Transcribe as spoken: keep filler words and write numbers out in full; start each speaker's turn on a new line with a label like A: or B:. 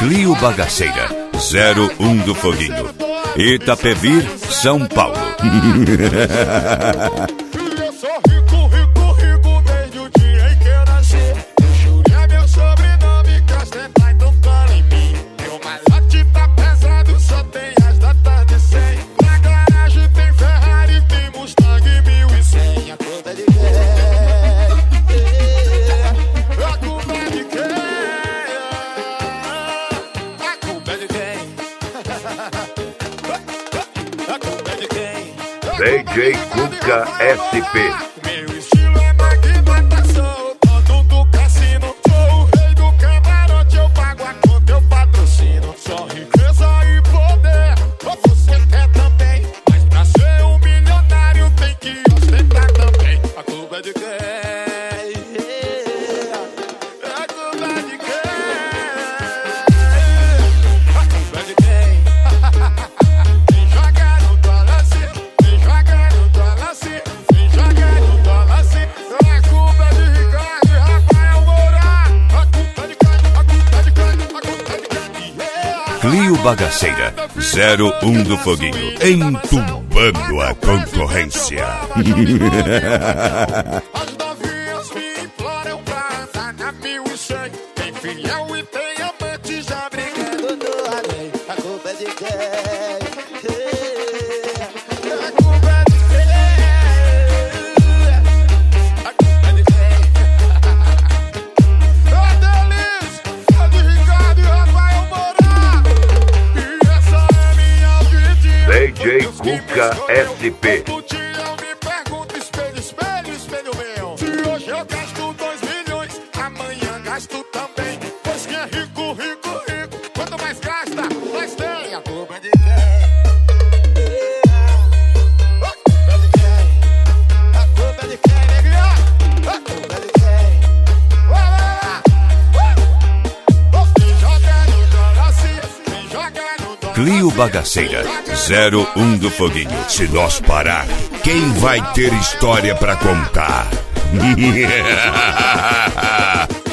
A: Clio Bagaceira, zero um do Foguinho, Itapevir, São Paulo.
B: Eu sou rico, rico, rico desde o dia em que eu nasci. Júlia é meu sobrenome, que ostentar então cola em mim. Meu malote tá pesado, só tem as datas de cem. Na garagem tem Ferrari, tem Mustang mil e cem. A culpa é de quem? A culpa é de quem? A culpa é de quem? A culpa é de quem?
C: D J Cuca S P.
B: Meu estilo é magnatação, dono do cassino. Sou o rei do camarote, eu pago a conta, eu patrocino. Só riqueza e poder, você quer também. Mas pra ser um milionário tem que ostentar também. A culpa é de quem? A culpa é de quem? A culpa é de quem? Vem jogar no dólar sim, vem jogar no dólar sim, vem jogar no dólar sim. A culpa é de Ricardo e Rafael Moura. A culpa é de quem? A culpa é de quem? A culpa é de quem? Yeah.
A: Clio Bagaceira, zero um do Foguinho, entubando a concorrência.
B: As novinhas me imploram pra andar na mil e cem. Tem fiel e tem amante já brigando do além. A culpa é de quem? A culpa é de quem? A culpa é de quem? A delícia é de Ricardo e Rafael Moura. E essa é minha vidinha.
C: D J Cuca S P.
B: Todo dia eu me pergunto, espelho, espelho, espelho meu. Se hoje eu gasto dois milhões, amanhã gasto também. Pois quem é rico, rico, rico, quanto mais gasta, mais tem. A culpa é de quem? A culpa é de quem? A culpa é de quem, neguinha? A culpa é de quem? Vai lá! Vem jogar no dólar sim, vem jogar no dólar.
A: Clio Bagaceira, zero um do Foguinho. Se nós parar, quem vai ter história pra contar?